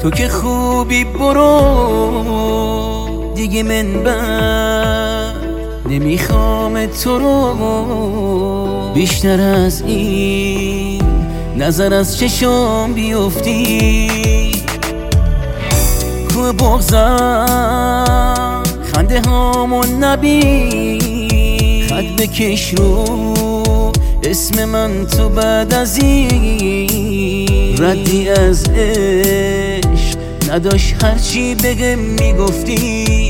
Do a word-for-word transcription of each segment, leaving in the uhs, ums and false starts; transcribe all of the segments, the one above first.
تو که خوبی برو دیگه من بر نمیخوام تو رو بیشتر از این نظر از چشم بیفتی. کوه بغضم خنده هامون نبین، خط بکش رو اسم من تو بعد از این ردی از عشق نداشت، هرچی بگم میگفتی.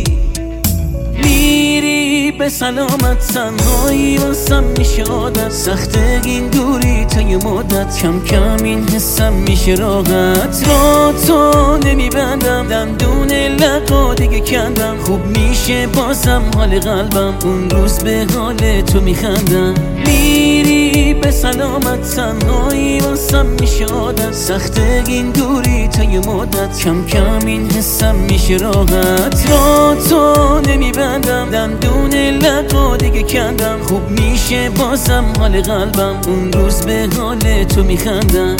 میری به سلامت تنهایی واسم میشه عادت، سخته این دوری تا یه مدت، کم کم این حسم میشه راحت. را تو نمیبندم دندون لقا دیگه کندم، خوب میشه بازم حال قلبم اون روز به حال تو میخندم. میری به سلامت تنهایی واسم میشه عادت، سخته این دوری تا یه مدت، کم کم این حسم میشه راحت. را تو نمیبندم دندون لقا دیگه کندم، خوب میشه بازم حال قلبم اون روز به حال تو میخندم.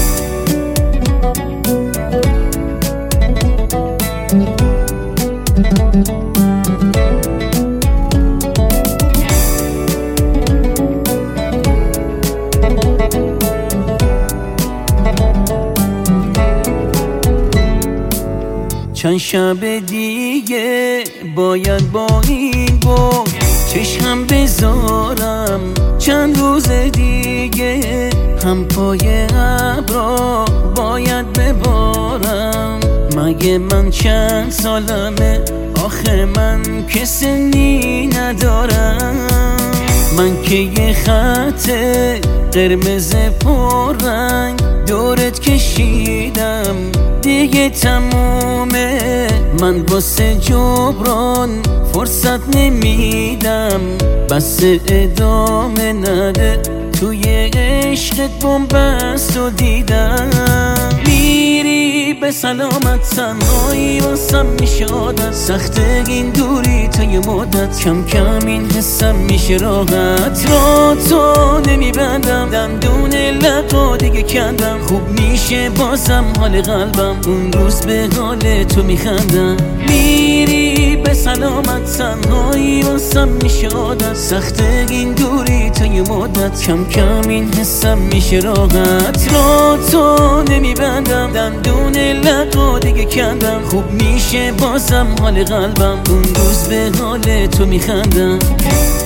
چند شب دیگه باید با این بود چشم بذارم، چند روز دیگه هم پای ابرا باید ببارم. مگه من چند سالمه آخه من که سنی ندارم، من که یه خط قرمز پررنگ دورت کشیدم دیگه تمومه. من واسه جبران فرصت نمیدم، بس ادامه نده توی عشقت بنبست و دیدم. میری به سلامت تنهایی واسم میشه عادت، سخته این دوری تا یه مدت، کم کم این حسم میشه راحت. را تو نمیبندم دندون لقا دیگه کندم، خوب میشه بازم حال قلبم اون روز به حال تو میخندم. میری به سلامت تنهایی واسم میشه عادت، سخته این دوری تا یه مدت، کم کم این حسم میشه راحت. را تو نمیبندم دندون لقا دیگه کندم، خوب میشه بازم حال قلبم اون روز به حال تو میخندم.